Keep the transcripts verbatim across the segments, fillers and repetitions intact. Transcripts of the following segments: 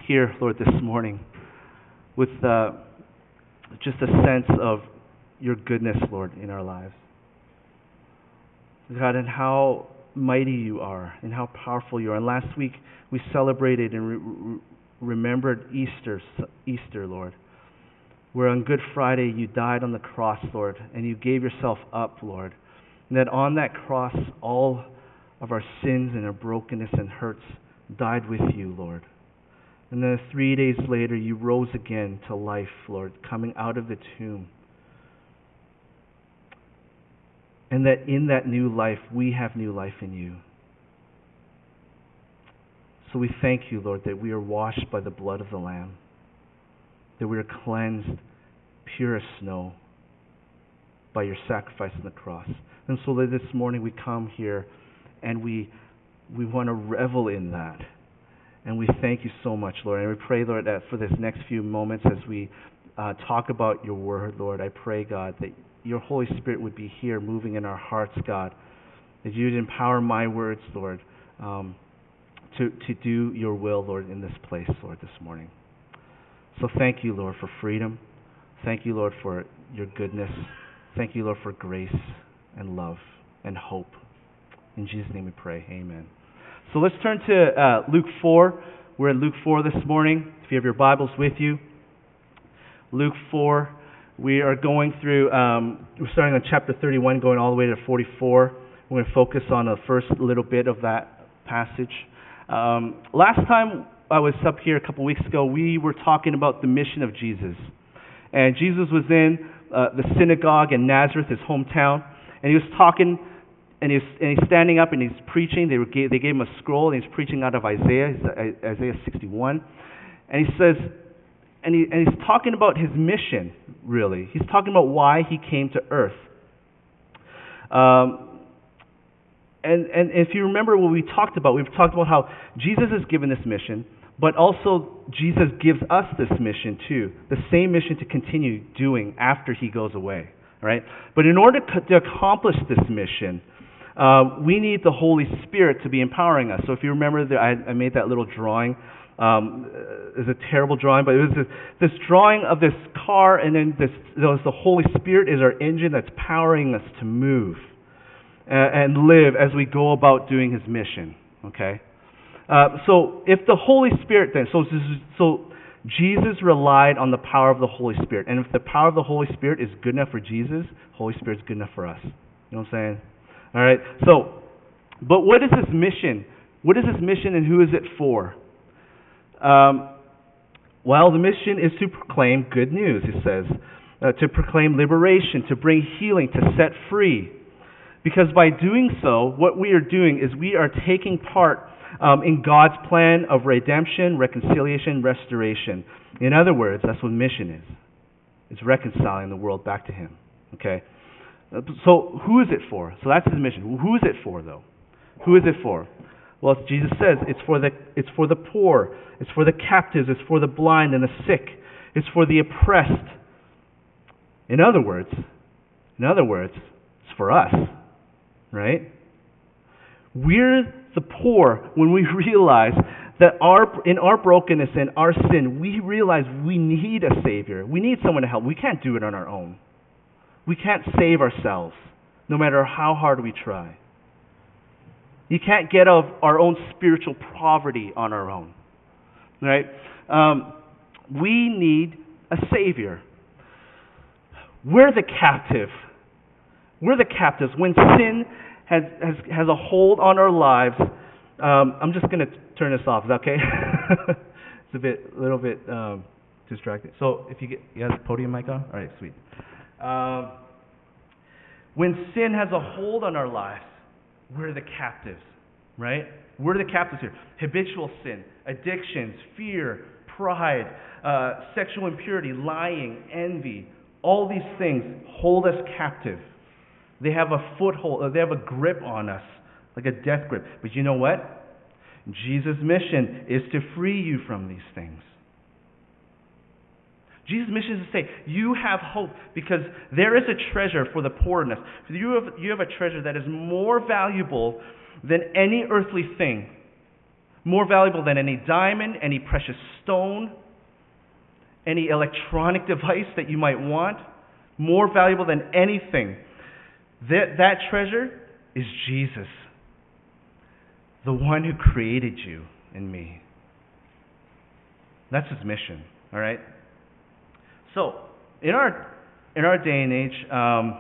here, Lord, this morning with uh, just a sense of your goodness, Lord, in our lives. God, and how mighty you are and how powerful you are. And last week we celebrated and re- re- remembered Easter, Easter, Lord, where on Good Friday you died on the cross, Lord, and you gave yourself up, Lord. And that on that cross all of our sins and our brokenness and hurts died with you, Lord. And then three days later you rose again to life, Lord, coming out of the tomb. And that in that new life, we have new life in you. So we thank you, Lord, that we are washed by the blood of the Lamb, that we are cleansed, pure as snow, by your sacrifice on the cross. And so that this morning we come here and we we want to revel in that. And we thank you so much, Lord. And we pray, Lord, that for this next few moments as we uh, talk about your word, Lord, I pray, God, that your Holy Spirit would be here moving in our hearts, God, that you would empower my words, Lord, um, to, to do your will, Lord, in this place, Lord, this morning. So thank you, Lord, for freedom. Thank you, Lord, for your goodness. Thank you, Lord, for grace and love and hope. In Jesus' name we pray. Amen. So let's turn to uh, Luke four. We're in Luke four this morning. If you have your Bibles with you, Luke four. We are going through, um, we're starting on chapter thirty-one, going all the way to forty-four. We're going to focus on the first little bit of that passage. Um, last time I was up here a couple weeks ago, we were talking about the mission of Jesus. And Jesus was in uh, the synagogue in Nazareth, his hometown, and he was talking, and he's and he's standing up and he's preaching. They were gave, they gave him a scroll, and he's preaching out of Isaiah, Isaiah sixty-one, and he says, and he and he's talking about his mission. Really, he's talking about why he came to earth. Um, and and if you remember what we talked about, we've talked about how Jesus is given this mission, but also Jesus gives us this mission too, the same mission to continue doing after he goes away. Right? But in order to accomplish this mission, uh, we need the Holy Spirit to be empowering us. So if you remember, the, I, I made that little drawing. Um, it's a terrible drawing, but it was this, this drawing of this car, and then this, the Holy Spirit is our engine that's powering us to move and, and live as we go about doing his mission. Okay? Uh, so if the Holy Spirit then, so so Jesus relied on the power of the Holy Spirit, and if the power of the Holy Spirit is good enough for Jesus, Holy Spirit is good enough for us. You know what I'm saying? All right. So, but what is this mission? What is this mission, and who is it for? Um, well, the mission is to proclaim good news, it says, uh, to proclaim liberation, to bring healing, to set free. Because by doing so, what we are doing is we are taking part um, in God's plan of redemption, reconciliation, restoration. In other words, that's what mission is. It's reconciling the world back to him. Okay? So who is it for? So that's his mission. Who is it for, though? Who is it for? Well, as Jesus says, it's for the it's for the poor, it's for the captives, it's for the blind and the sick, it's for the oppressed. In other words, in other words, it's for us, right? We're the poor when we realize that our in our brokenness and our sin, we realize we need a Savior. We need someone to help. We can't do it on our own. We can't save ourselves, no matter how hard we try. You can't get out of our own spiritual poverty on our own, right? Um, we need a Savior. We're the captive. We're the captives. When sin has has, has a hold on our lives, um, I'm just going to turn this off. Is that okay? It's a bit, a little bit um, distracting. So if you get, you have the podium mic on? All right, sweet. Um, when sin has a hold on our lives, we're the captives, right? We're the captives here. Habitual sin, addictions, fear, pride, uh, sexual impurity, lying, envy, all these things hold us captive. They have a foothold, they have a grip on us, like a death grip. But you know what? Jesus' mission is to free you from these things. Jesus' mission is to say, you have hope because there is a treasure for the poorness. You have, you have a treasure that is more valuable than any earthly thing. more valuable than any diamond, any precious stone, any electronic device that you might want, more valuable than anything. That, that treasure is Jesus, the one who created you and me. That's his mission, all right? So, in our in our day and age, um,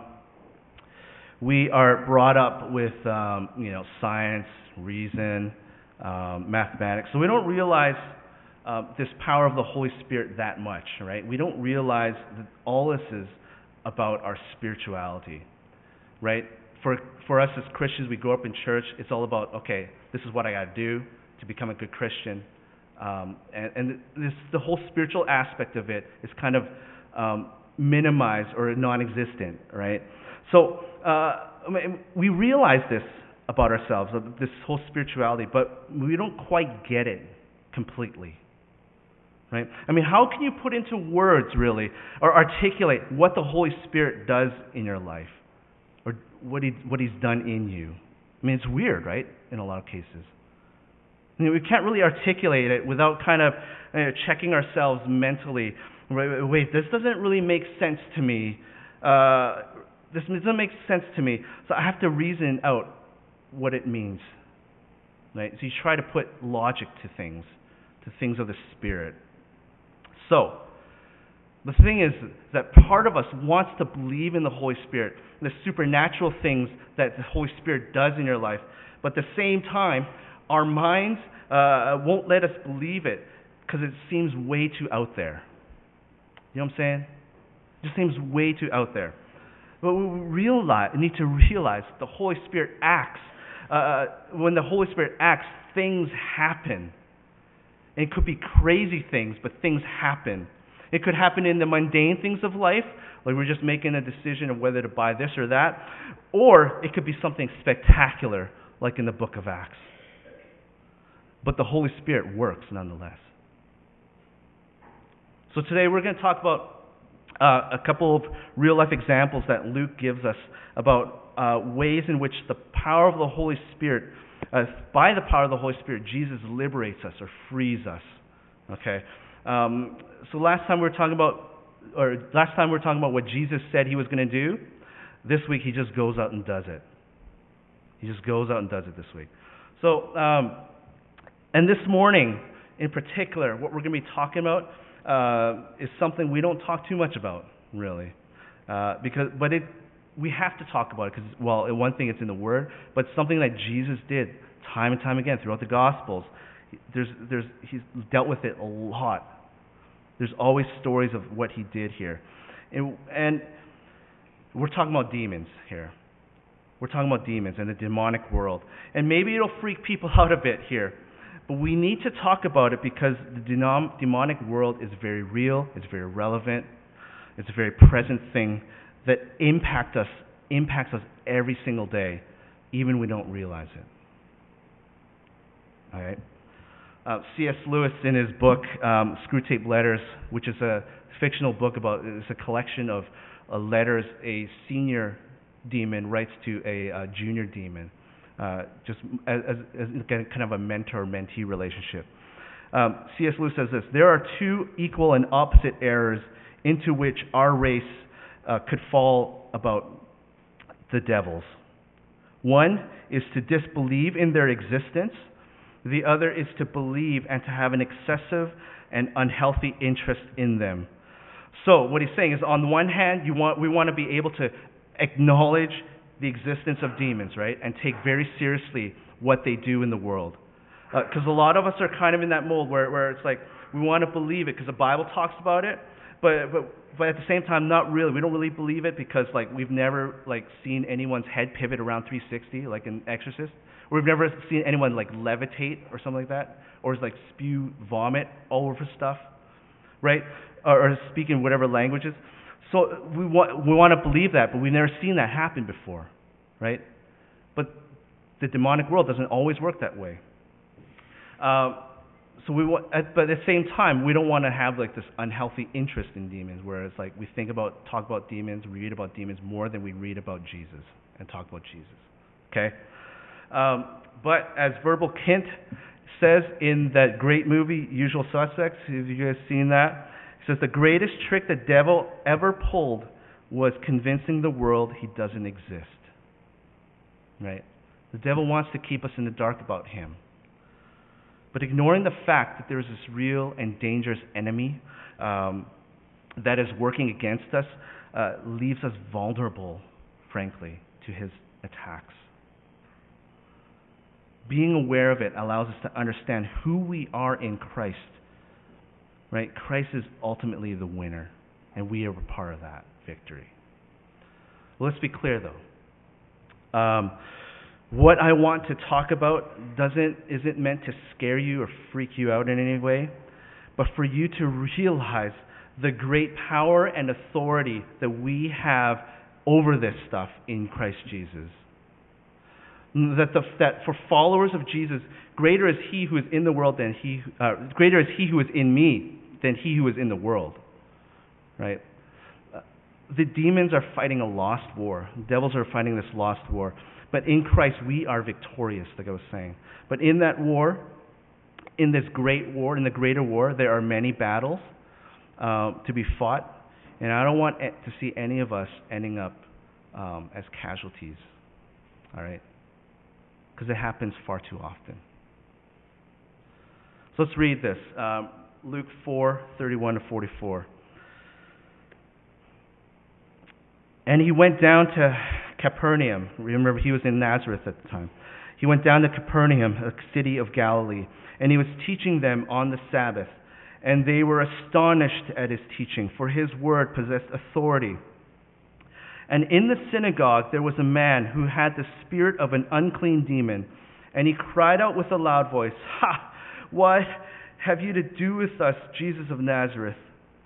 we are brought up with um, you know science, reason, um, mathematics. So we don't realize uh, this power of the Holy Spirit that much, right? We don't realize that all this is about our spirituality, right? For for us as Christians, we grow up in church. It's all about, okay, this is what I got to do to become a good Christian, um, and, and this the whole spiritual aspect of it is kind of um, minimized or non-existent, right? So uh, we realize this about ourselves, this whole spirituality, but we don't quite get it completely, right? I mean, how can you put into words, really, or articulate what the Holy Spirit does in your life, or what he what He's done in you? I mean, it's weird, right? In a lot of cases, I mean, we can't really articulate it without kind of uh, checking ourselves mentally. Wait, wait, this doesn't really make sense to me. Uh, this doesn't make sense to me, so I have to reason out what it means, right? So you try to put logic to things, to things of the Spirit. So, the thing is that part of us wants to believe in the Holy Spirit, the supernatural things that the Holy Spirit does in your life, but at the same time, our minds uh, won't let us believe it because it seems way too out there. You know what I'm saying? It just seems way too out there. But we realize, need to realize the Holy Spirit acts. Uh, when the Holy Spirit acts, things happen. And it could be crazy things, but things happen. It could happen in the mundane things of life, like we're just making a decision of whether to buy this or that, or it could be something spectacular, like in the book of Acts. But the Holy Spirit works nonetheless. So today we're going to talk about uh, a couple of real-life examples that Luke gives us about uh, ways in which the power of the Holy Spirit, uh, by the power of the Holy Spirit, Jesus liberates us or frees us. Okay. Um, so last time we were talking about, or last time we were talking about what Jesus said He was going to do. This week He just goes out and does it. He just goes out and does it this week. So, um, and this morning in particular, what we're going to be talking about uh, is something we don't talk too much about, really, uh, because but it we have to talk about it because, well, one thing, it's in the Word, but something that Jesus did time and time again throughout the Gospels. There's, there's, he's dealt with it a lot. There's always stories of what He did here, and, and we're talking about demons here. We're talking about demons and the demonic world, and maybe it'll freak people out a bit here. But we need to talk about it because the denom- demonic world is very real, it's very relevant, it's a very present thing that impact us, impacts us every single day, even when we don't realize it. All right. Uh, C S Lewis, in his book um, Screwtape Letters, which is a fictional book about, it's a collection of uh, letters a senior demon writes to a uh, junior demon. Uh, just as, as, as kind of a mentor-mentee relationship. Um, C S Lewis says this: there are two equal and opposite errors into which our race uh, could fall about the devils. One is to disbelieve in their existence. The other is to believe and to have an excessive and unhealthy interest in them. So what he's saying is, on the one hand, you want we want to be able to acknowledge the existence of demons, right? And take very seriously what they do in the world. Because uh, a lot of us are kind of in that mold where, where it's like, we want to believe it because the Bible talks about it, but, but but at the same time, not really. We don't really believe it because like we've never like seen anyone's head pivot around three sixty, like in Exorcist. Or we've never seen anyone like levitate or something like that, or like spew vomit all over stuff, right? Or, or speak in whatever languages. So we want we want to believe that, but we've never seen that happen before, right? But the demonic world doesn't always work that way. Uh, so we want, but at the same time, we don't want to have like this unhealthy interest in demons, where it's like we think about, talk about demons, we read about demons more than we read about Jesus and talk about Jesus. Okay. Um, but as Verbal Kint says in that great movie, Usual Suspects, have you guys seen that? It says the greatest trick the devil ever pulled was convincing the world he doesn't exist. Right? The devil wants to keep us in the dark about him. But ignoring the fact that there is this real and dangerous enemy um, that is working against us uh, leaves us vulnerable, frankly, to his attacks. Being aware of it allows us to understand who we are in Christ. Right? Christ is ultimately the winner, and we are a part of that victory. Well, let's be clear, though. Um, what I want to talk about doesn't isn't meant to scare you or freak you out in any way, but for you to realize the great power and authority that we have over this stuff in Christ Jesus. That the that for followers of Jesus, greater is He who is in the world than he uh, greater is He who is in me than he who is in the world. Right? Uh, the demons are fighting a lost war. The devils are fighting this lost war. But in Christ, we are victorious, like I was saying. But in that war, in this great war, in the greater war, there are many battles uh, to be fought. And I don't want to see any of us ending up um, as casualties. All right? Because it happens far too often. So let's read this. Um, Luke four, thirty-one to forty-four. And he went down to Capernaum. Remember, he was in Nazareth at the time. He went down to Capernaum, a city of Galilee, and he was teaching them on the Sabbath. And they were astonished at his teaching, for his word possessed authority. And in the synagogue there was a man who had the spirit of an unclean demon, and he cried out with a loud voice, "Ha! What have you to do with us, Jesus of Nazareth?"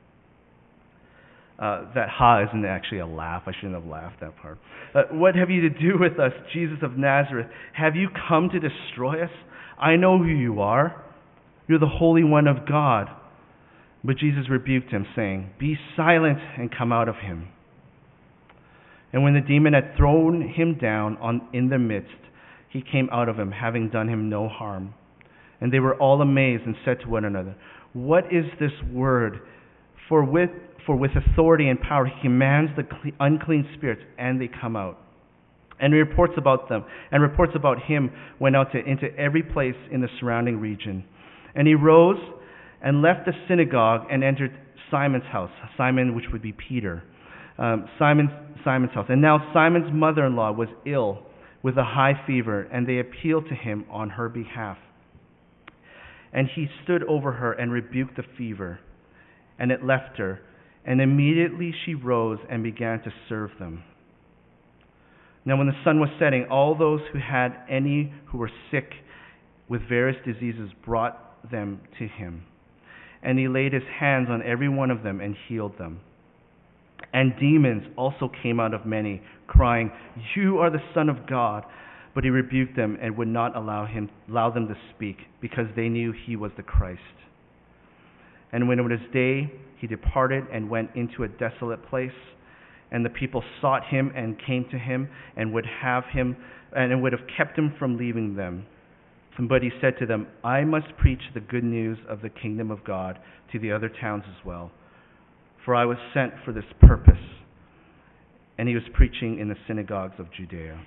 Uh, that ha isn't actually a laugh. I shouldn't have laughed that part. Uh, what have you to do with us, Jesus of Nazareth? Have you come to destroy us? I know who you are. You're the Holy One of God. But Jesus rebuked him, saying, "Be silent and come out of him." And when the demon had thrown him down on, in their midst, he came out of him, having done him no harm. And they were all amazed and said to one another, "What is this word? For with for with authority and power he commands the unclean spirits, and they come out." And reports about them, and reports about him went out to, into every place in the surrounding region. And he rose and left the synagogue and entered Simon's house, Simon, which would be Peter, um, Simon's Simon's house. And now Simon's mother-in-law was ill with a high fever, and they appealed to him on her behalf. And he stood over her and rebuked the fever, and it left her. And immediately she rose and began to serve them. Now when the sun was setting, all those who had any who were sick with various diseases brought them to him. And he laid his hands on every one of them and healed them. And demons also came out of many, crying, "You are the Son of God." But he rebuked them and would not allow him allow them to speak, because they knew he was the Christ. And when it was day, he departed and went into a desolate place. And the people sought him and came to him and would have him and would have kept him from leaving them. But he said to them, "I must preach the good news of the kingdom of God to the other towns as well, for I was sent for this purpose." And he was preaching in the synagogues of Judea.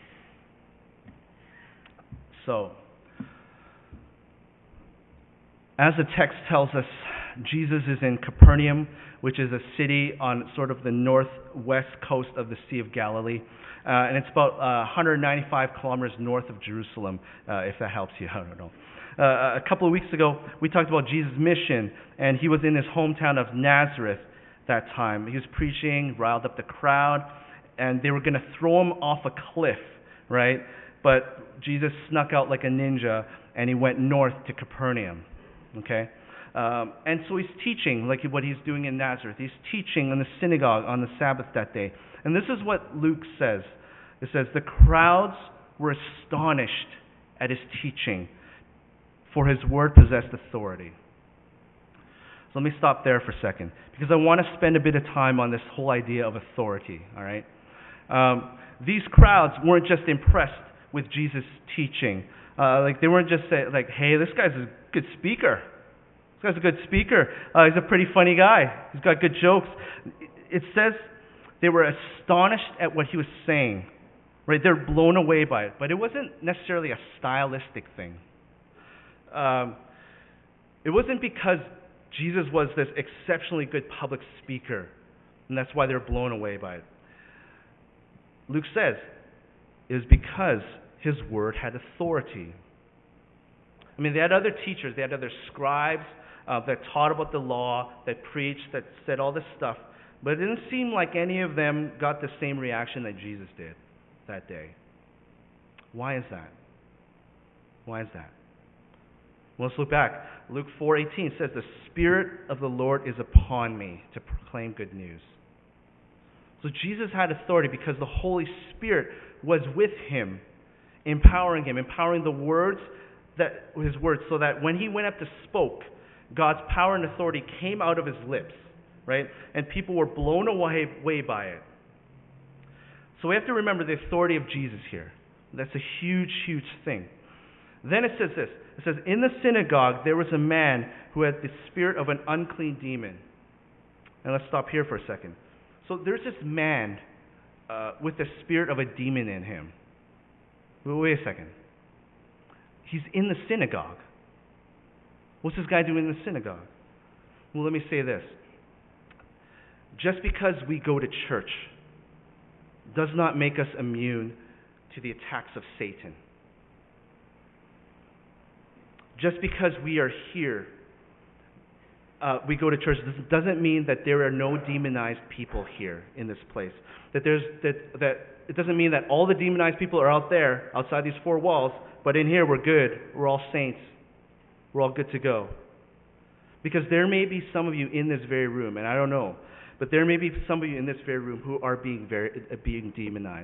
So, as the text tells us, Jesus is in Capernaum, which is a city on sort of the northwest coast of the Sea of Galilee. Uh, and it's about uh, one hundred ninety-five kilometers north of Jerusalem, uh, if that helps you. I don't know. Uh, a couple of weeks ago, we talked about Jesus' mission, and he was in his hometown of Nazareth that time. He was preaching, riled up the crowd, and they were going to throw him off a cliff, right? But Jesus snuck out like a ninja, and he went north to Capernaum, okay? Um, and so he's teaching, like what he's doing in Nazareth. He's teaching in the synagogue on the Sabbath that day. And this is what Luke says. It says, "The crowds were astonished at his teaching, for his word possessed authority." So let me stop there for a second, because I want to spend a bit of time on this whole idea of authority, all right? Um, these crowds weren't just impressed with Jesus' teaching. Uh, like they weren't just say, like, hey, this guy's a good speaker. This guy's a good speaker. Uh, he's a pretty funny guy. He's got good jokes. It says they were astonished at what he was saying. Right? They're blown away by it. But it wasn't necessarily a stylistic thing. Um, it wasn't because Jesus was this exceptionally good public speaker, and that's why they're blown away by it. Luke says it was because his word had authority. I mean, they had other teachers, they had other scribes uh, that taught about the law, that preached, that said all this stuff, but it didn't seem like any of them got the same reaction that Jesus did that day. Why is that? Why is that? Well, let's look back. Luke four eighteen says, the Spirit of the Lord is upon me to proclaim good news. So Jesus had authority because the Holy Spirit was with him, empowering him, empowering the words, that his words, so that when he went up to spoke, God's power and authority came out of his lips, right? And people were blown away, away by it. So we have to remember the authority of Jesus here. That's a huge, huge thing. Then it says this. It says, in the synagogue there was a man who had the spirit of an unclean demon. And let's stop here for a second. So there's this man uh, with the spirit of a demon in him. Wait a second. He's in the synagogue. What's this guy doing in the synagogue? Well, let me say this. Just because we go to church does not make us immune to the attacks of Satan. Just because we are here, uh, we go to church, doesn't mean that there are no demonized people here in this place. That there's that that it doesn't mean that all the demonized people are out there, outside these four walls, but in here we're good. We're all saints. We're all good to go. Because there may be some of you in this very room, and I don't know, but there may be some of you in this very room who are being very uh, being demonized.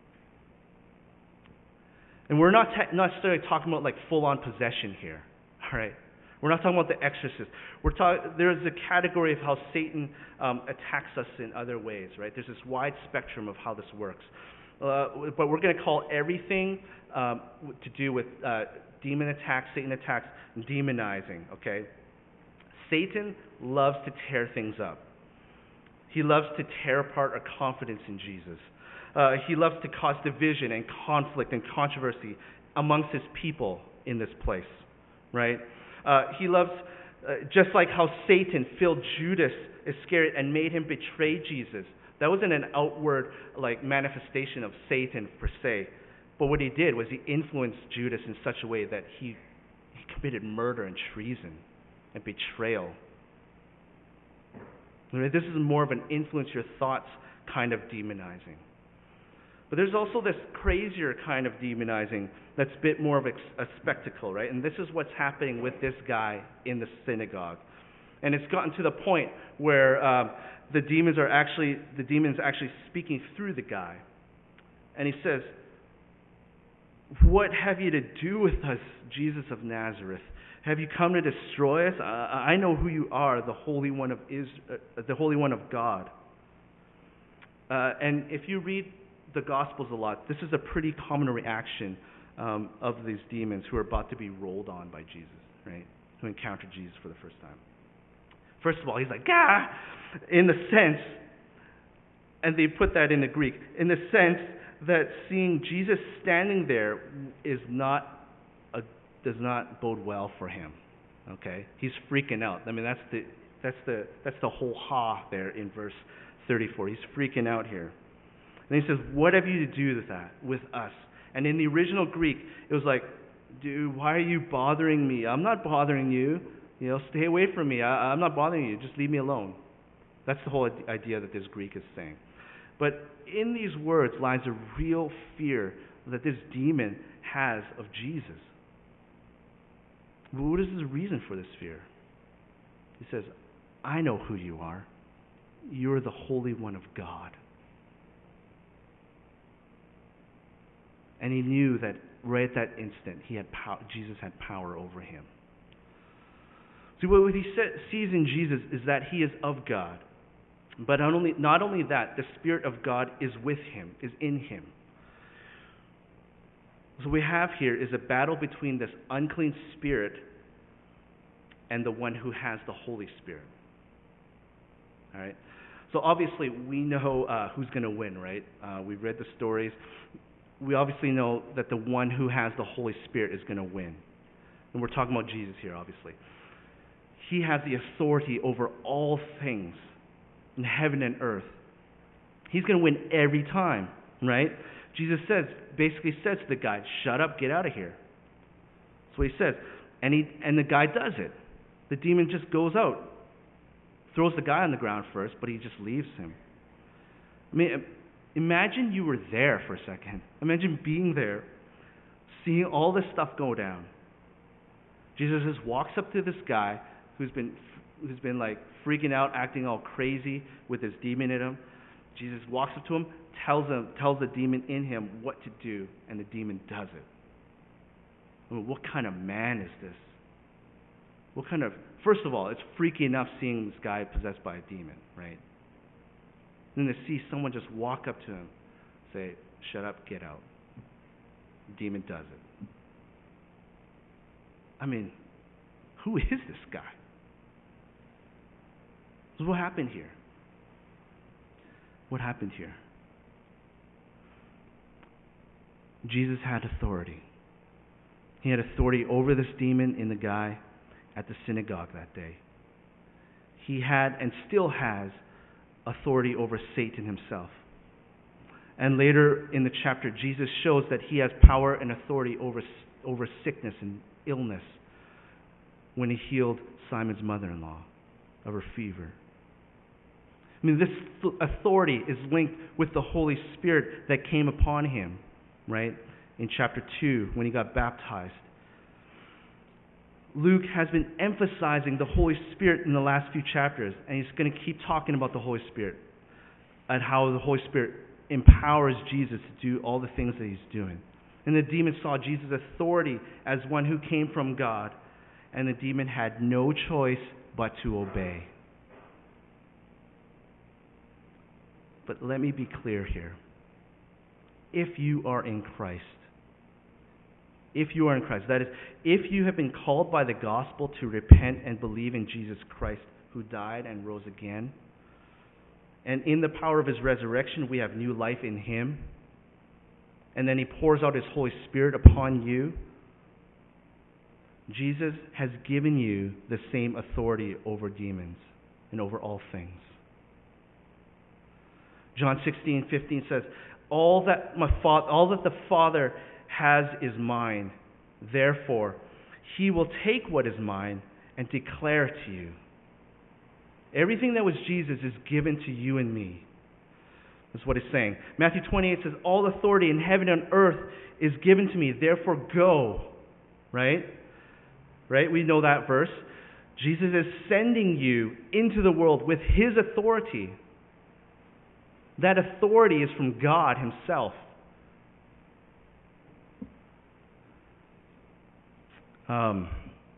And we're not te- not necessarily talking about like full-on possession here, all right? We're not talking about the exorcist. We're talking. There's a category of how Satan um, attacks us in other ways, right? There's this wide spectrum of how this works. Uh, but we're going to call everything um, to do with uh, demon attacks, Satan attacks, demonizing, okay? Satan loves to tear things up. He loves to tear apart our confidence in Jesus. Uh, he loves to cause division and conflict and controversy amongst his people in this place, right? Uh, he loves, uh, just like how Satan filled Judas Iscariot and made him betray Jesus. That wasn't an outward like manifestation of Satan per se, but what he did was he influenced Judas in such a way that he, he committed murder and treason and betrayal. Right? This is more of an influence your thoughts kind of demonizing. But there's also this crazier kind of demonizing that's a bit more of a, a spectacle, right? And this is what's happening with this guy in the synagogue. And it's gotten to the point where um, the demons are actually, the demons actually speaking through the guy. And he says, "What have you to do with us, Jesus of Nazareth? Have you come to destroy us? Uh, I know who you are, the Holy One of Israel, uh, the Holy One of God." Uh, and if you read the Gospels a lot, this is a pretty common reaction um, of these demons who are about to be rolled on by Jesus, right? Who encounter Jesus for the first time. First of all, he's like, "Gah!" in the sense, and they put that in the Greek, in the sense that seeing Jesus standing there is not a, does not bode well for him. Okay, he's freaking out. I mean, that's the that's the that's the whole ha there in verse thirty-four. He's freaking out here. And he says, "What have you to do with that, with us?" And in the original Greek, it was like, "Dude, why are you bothering me? I'm not bothering you. You know, stay away from me. I, I'm not bothering you. Just leave me alone." That's the whole idea that this Greek is saying. But in these words lies a real fear that this demon has of Jesus. What is the reason for this fear? He says, "I know who you are. You're the Holy One of God." And he knew that right at that instant, he had pow- Jesus had power over him. See, what he sa- sees in Jesus is that he is of God. But not only, not only that, the Spirit of God is with him, is in him. So what we have here is a battle between this unclean spirit and the one who has the Holy Spirit. All right? So obviously we know uh, who's going to win, right? Uh, we've read the stories. We obviously know that the one who has the Holy Spirit is going to win. And we're talking about Jesus here, obviously. He has the authority over all things in heaven and earth. He's going to win every time, right? Jesus says, basically says to the guy, shut up, get out of here. That's what he says. And, he, and the guy does it. The demon just goes out, throws the guy on the ground first, but he just leaves him. I mean, imagine you were there for a second. Imagine being there, seeing all this stuff go down. Jesus just walks up to this guy who's been who's been like freaking out, acting all crazy with his demon in him. Jesus walks up to him, tells him, tells the demon in him what to do, and the demon does it. I mean, what kind of man is this? What kind of, first of all, it's freaky enough seeing this guy possessed by a demon, right? And then to see someone just walk up to him, say, shut up, get out. The demon does it. I mean, who is this guy? So what happened here? What happened here? Jesus had authority. He had authority over this demon in the guy at the synagogue that day. He had and still has authority over Satan himself. And later in the chapter, Jesus shows that he has power and authority over, over sickness and illness when he healed Simon's mother-in-law of her fever. I mean, this authority is linked with the Holy Spirit that came upon him, right? In chapter two, when he got baptized. Luke has been emphasizing the Holy Spirit in the last few chapters, and he's going to keep talking about the Holy Spirit and how the Holy Spirit empowers Jesus to do all the things that he's doing. And the demon saw Jesus' authority as one who came from God, and the demon had no choice but to obey. But let me be clear here. If you are in Christ, if you are in Christ, that is, if you have been called by the gospel to repent and believe in Jesus Christ, who died and rose again, and in the power of his resurrection we have new life in him, and then he pours out his Holy Spirit upon you, Jesus has given you the same authority over demons and over all things. John sixteen fifteen says, all that my fa- all that the Father has is mine. Therefore, he will take what is mine and declare it to you. Everything that was Jesus is given to you and me. That's what it's saying. Matthew twenty-eight says, all authority in heaven and earth is given to me. Therefore, go. Right? Right? We know that verse. Jesus is sending you into the world with his authority. That authority is from God himself. Um,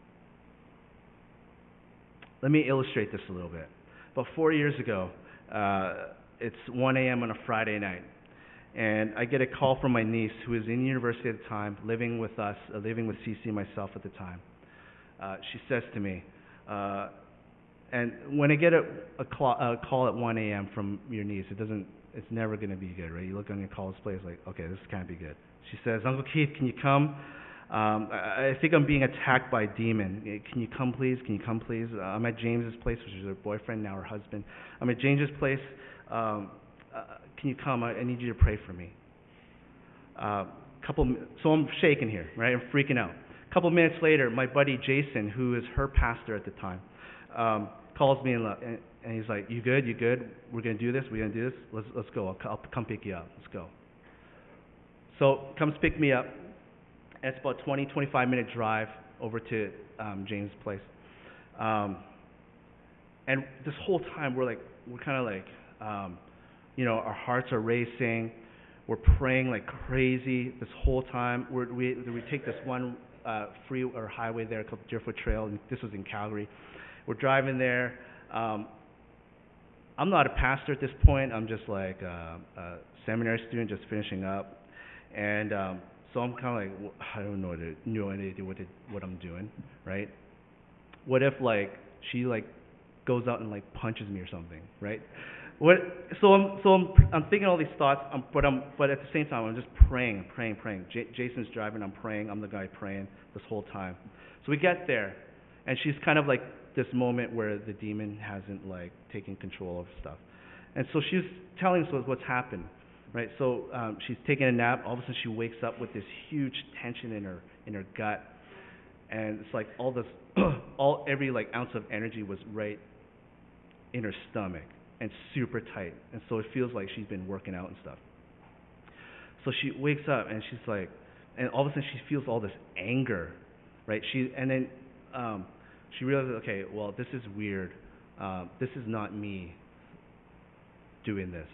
let me illustrate this a little bit. About four years ago, uh, it's one a.m. on a Friday night, and I get a call from my niece, who is in university at the time, living with us, uh, living with C C and myself at the time. Uh, she says to me, uh, and when I get a, a, call, a call at one a.m. from your niece, it doesn't, it's never going to be good, right? You look on your call display, it's like, okay, this can't be good. She says, Uncle Keith, can you come? Um, I, I think I'm being attacked by a demon. Can you come, please? Can you come, please? Uh, I'm at James's place, which is her boyfriend, now her husband. I'm at James's place. Um, uh, can you come? I, I need you to pray for me. Uh, couple, so I'm shaking here, right? I'm freaking out. A couple minutes later, my buddy Jason, who is her pastor at the time, um, calls me and, and, and he's like, "You good? You good? We're gonna do this. We're gonna do this. Let's let's go. I'll, I'll come pick you up. Let's go." So comes pick me up. It's about twenty, twenty-five minute drive over to um, James' place. Um, and this whole time we're like, we're kind of like, um, you know, our hearts are racing. We're praying like crazy this whole time. We're, we we take this one uh, free or highway there called Deerfoot Trail, and this was in Calgary. We're driving there. Um, I'm not a pastor at this point. I'm just like a, a seminary student just finishing up. And um, So I'm kind of like, "Wh- I don't know what to, no idea what to, what I'm doing, right? What if like she like goes out and like punches me or something, right? What? So I'm so I'm I'm thinking all these thoughts, um, but I'm but at the same time I'm just praying, praying, praying. J- Jason's driving, I'm praying. I'm the guy praying this whole time. So we get there, and she's kind of like this moment where the demon hasn't like taken control of stuff, and so she's telling us what's happened, right? So um, she's taking a nap. All of a sudden she wakes up with this huge tension in her in her gut, and it's like all this all every like ounce of energy was right in her stomach and super tight, and so it feels like she's been working out and stuff. So she wakes up and she's like, and all of a sudden she feels all this anger, right? She and then um, she realizes, okay, well this is weird. Um, this is not me doing this.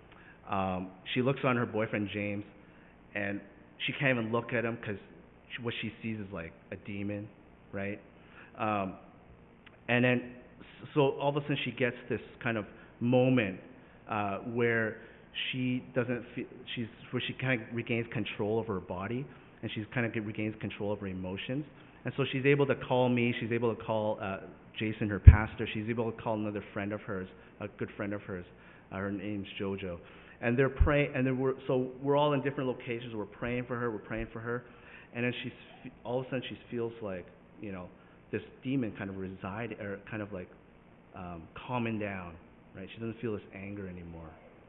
Um, she looks on her boyfriend James, and she can't even look at him because what she sees is like a demon, right? Um, and then so all of a sudden she gets this kind of moment uh, where she doesn't feel she's where she kind of regains control of her body, and she's kind of get, regains control of her emotions, and so she's able to call me. She's able to call uh, Jason, her pastor. She's able to call another friend of hers, a good friend of hers. Uh, her name's JoJo, and they're praying. And then we're so we're all in different locations. We're praying for her. We're praying for her, and then she's all of a sudden she feels like you know this demon kind of reside or kind of like um, calming down. Right? She doesn't feel this anger anymore.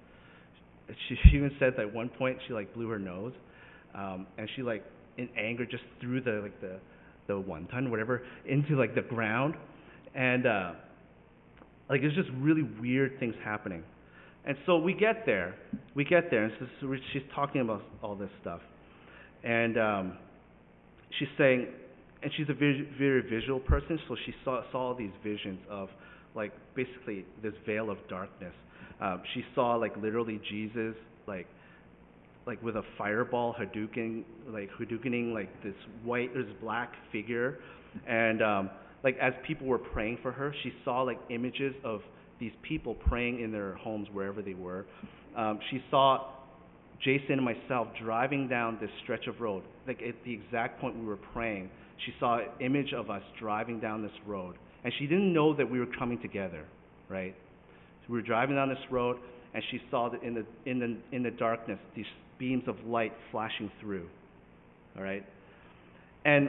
She, she even said that at one point she like blew her nose, um, and she like in anger just threw the like the the wonton whatever into like the ground, and uh, like it's just really weird things happening. And so we get there, we get there, and so, so we, she's talking about all this stuff, and um, she's saying, and she's a vis- very visual person, so she saw saw all these visions of like basically this veil of darkness. Um, she saw like literally Jesus like like with a fireball Hadouken like Hadoukening like this white this black figure, and um, like as people were praying for her, she saw like images of these people praying in their homes wherever they were. Um, she saw Jason and myself driving down this stretch of road. Like at the exact point we were praying, she saw an image of us driving down this road, and she didn't know that we were coming together, right? So we were driving down this road, and she saw that in the in the in the darkness these beams of light flashing through. All right, and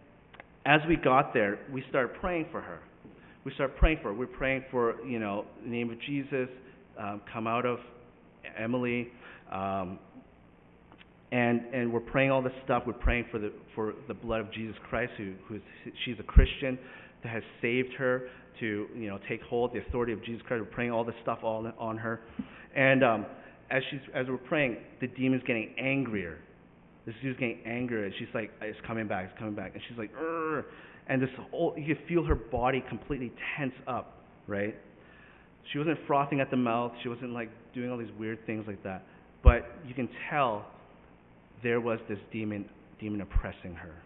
as we got there, we started praying for her. We started praying for her. We're praying for you know the name of Jesus, um, come out of Emily, um, and and we're praying all this stuff. We're praying for the for the blood of Jesus Christ, who who's she's a Christian, that has saved her to you know take hold the authority of Jesus Christ. We're praying all this stuff all on her, and um, as she's as we're praying, the demon's getting angrier. This dude's getting angrier, and she's like, "It's coming back, it's coming back," and she's like, "Urgh," and this whole you could feel her body completely tense up, right? She wasn't frothing at the mouth. She wasn't like doing all these weird things like that, but you can tell there was this demon demon oppressing her.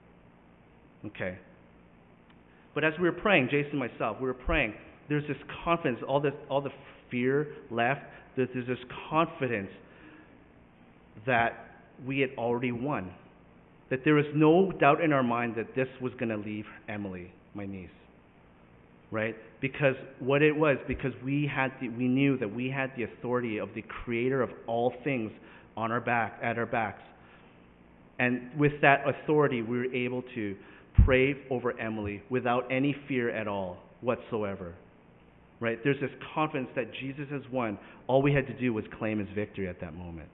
Okay. But as we were praying, Jason and myself, we were praying, there's this confidence, all this all the fear left, there's, there's this confidence that we had already won. That there was no doubt in our mind that this was going to leave Emily, my niece. Right? Because what it was, because we had the, we knew that we had the authority of the creator of all things on our back, at our backs. And with that authority, we were able to pray over Emily without any fear at all whatsoever. Right? There's this confidence that Jesus has won. All we had to do was claim his victory at that moment.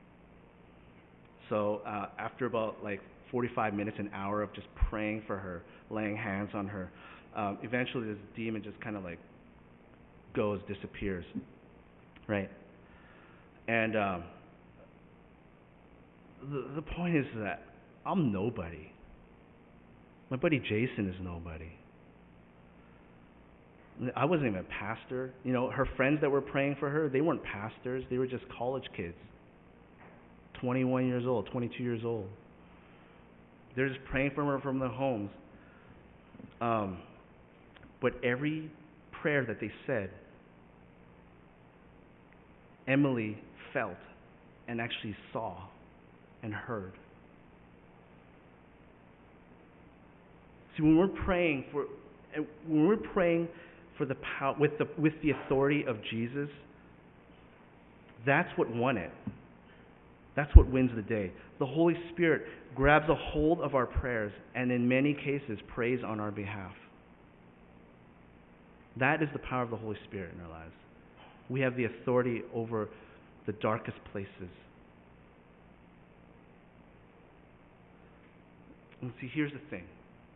So uh, after about like forty-five minutes, an hour of just praying for her, laying hands on her, um, eventually this demon just kind of like goes, disappears. Right? And um, the, the point is that I'm nobody. My buddy Jason is nobody. I wasn't even a pastor. You know, her friends that were praying for her, they weren't pastors. They were just college kids. twenty-one years old, twenty-two years old. They're just praying for her from their homes. Um, but every prayer that they said, Emily felt and actually saw and heard. See, when we're praying for, and when we're praying for the power, with the with the authority of Jesus, that's what won it. That's what wins the day. The Holy Spirit grabs a hold of our prayers and in many cases prays on our behalf. That is the power of the Holy Spirit in our lives. We have the authority over the darkest places. And see, here's the thing.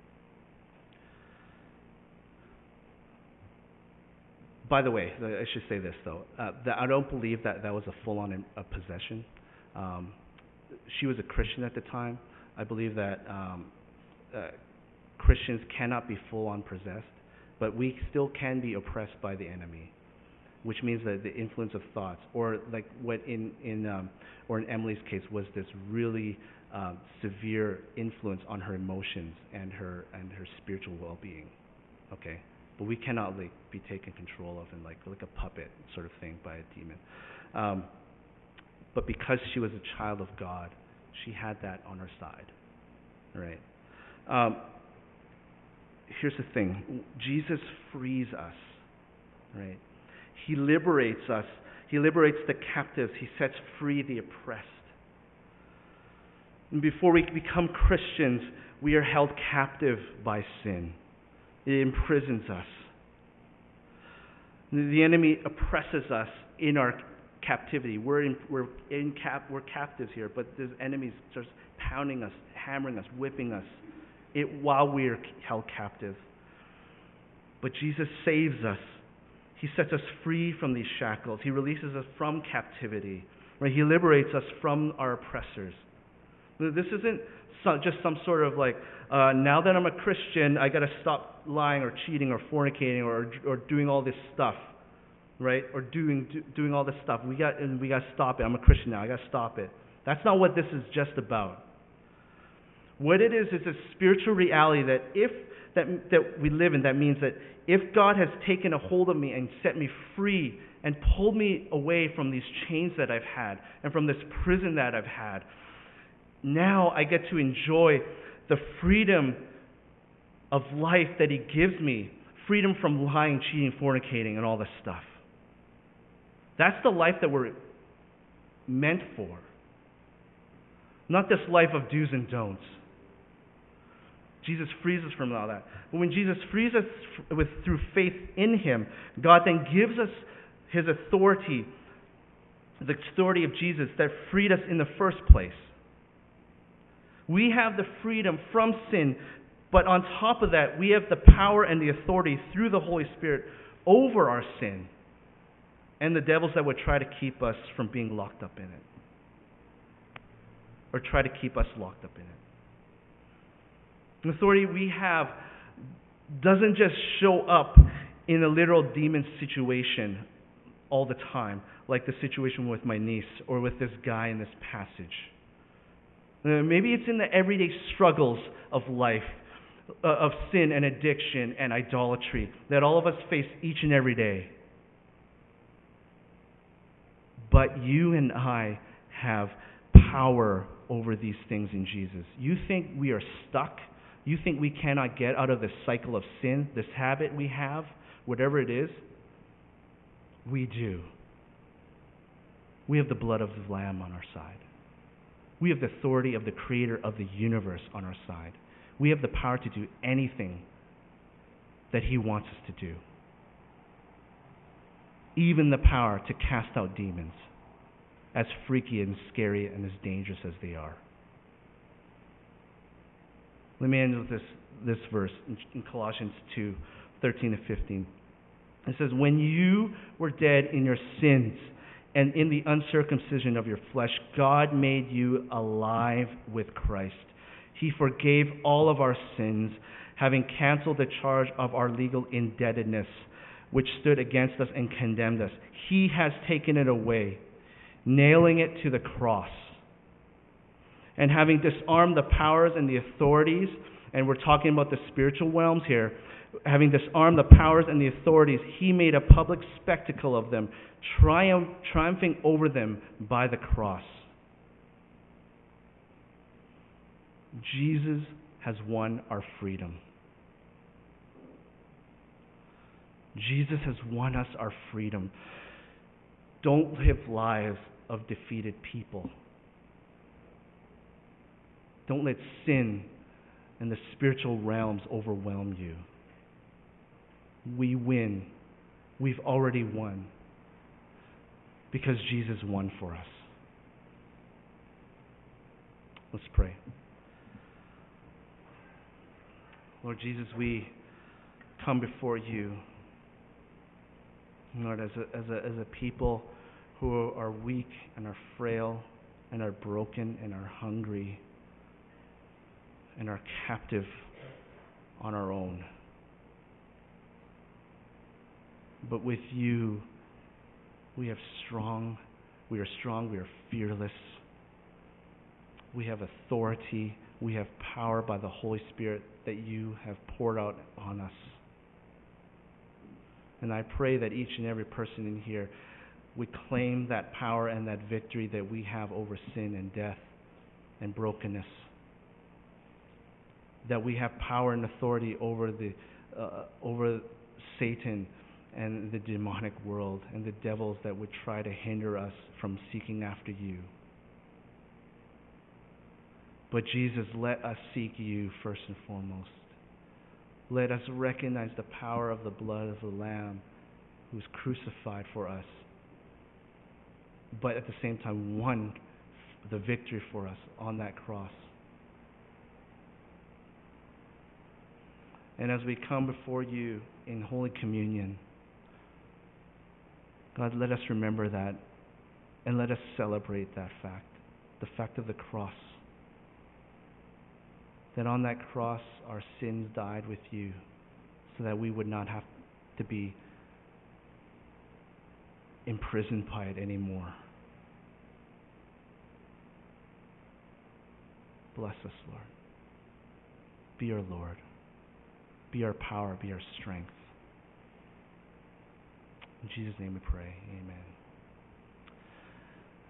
By the way, I should say this though. Uh, that I don't believe that that was a full-on a possession. Um, she was a Christian at the time. I believe that um, uh, Christians cannot be full-on possessed, but we still can be oppressed by the enemy, which means that the influence of thoughts, or like what in in um, or in Emily's case was this really um, severe influence on her emotions and her and her spiritual well-being. Okay. But we cannot like be taken control of and like like a puppet sort of thing by a demon. Um, but because she was a child of God, she had that on her side, right? Um, here's the thing: Jesus frees us, right? He liberates us. He liberates the captives. He sets free the oppressed. And before we become Christians, we are held captive by sin. It imprisons us. The enemy oppresses us in our captivity. We're in, we're in cap, we're captives here, but the enemy's just pounding us, hammering us, whipping us, it while we are held captive. But Jesus saves us. He sets us free from these shackles. He releases us from captivity. Right? He liberates us from our oppressors. This isn't so, just some sort of like, uh, now that I'm a Christian, I got to stop lying or cheating or fornicating or or doing all this stuff, right? Or doing do, doing all this stuff. We got and we got to stop it. I'm a Christian now. I got to stop it. That's not what this is just about. What it is is a spiritual reality that if that that we live in. That means that if God has taken a hold of me and set me free and pulled me away from these chains that I've had and from this prison that I've had, now I get to enjoy the freedom of life that He gives me. Freedom from lying, cheating, fornicating, and all this stuff. That's the life that we're meant for. Not this life of do's and don'ts. Jesus frees us from all that. But when Jesus frees us with, through faith in Him, God then gives us His authority, the authority of Jesus that freed us in the first place. We have the freedom from sin, but on top of that, we have the power and the authority through the Holy Spirit over our sin and the devils that would try to keep us from being locked up in it, or try to keep us locked up in it. The authority we have doesn't just show up in a literal demon situation all the time, like the situation with my niece or with this guy in this passage. Uh, maybe it's in the everyday struggles of life, uh, of sin and addiction and idolatry that all of us face each and every day. But you and I have power over these things in Jesus. You think we are stuck? You think we cannot get out of this cycle of sin, this habit we have, whatever it is? We do. We have the blood of the Lamb on our side. We have the authority of the Creator of the universe on our side. We have the power to do anything that He wants us to do. Even the power to cast out demons, as freaky and scary and as dangerous as they are. Let me end with this, this verse in Colossians two, thirteen to fifteen. It says, when you were dead in your sins and in the uncircumcision of your flesh, God made you alive with Christ. He forgave all of our sins, having canceled the charge of our legal indebtedness, which stood against us and condemned us. He has taken it away, nailing it to the cross. And having disarmed the powers and the authorities, and we're talking about the spiritual realms here, having disarmed the powers and the authorities, He made a public spectacle of them, triumph, triumphing over them by the cross. Jesus has won our freedom. Jesus has won us our freedom. Don't live lives of defeated people. Don't let sin and the spiritual realms overwhelm you. We win. We've already won because Jesus won for us. Let's pray. Lord Jesus, we come before you, Lord, as a, as a, as a people who are weak and are frail and are broken and are hungry and are captive on our own. But with you, we have strong, we are strong, we are fearless. We have authority, we have power by the Holy Spirit that you have poured out on us. And I pray that each and every person in here would claim that power and that victory that we have over sin and death and brokenness. That we have power and authority over the uh, over Satan and the demonic world and the devils that would try to hinder us from seeking after you. But Jesus, let us seek you first and foremost. Let us recognize the power of the blood of the Lamb who was crucified for us, but at the same time won the victory for us on that cross. And as we come before you in Holy Communion, God, let us remember that and let us celebrate that fact, the fact of the cross. That on that cross our sins died with you so that we would not have to be imprisoned by it anymore. Bless us, Lord. Be our Lord. Be our power. Be our strength. In Jesus' name we pray. Amen.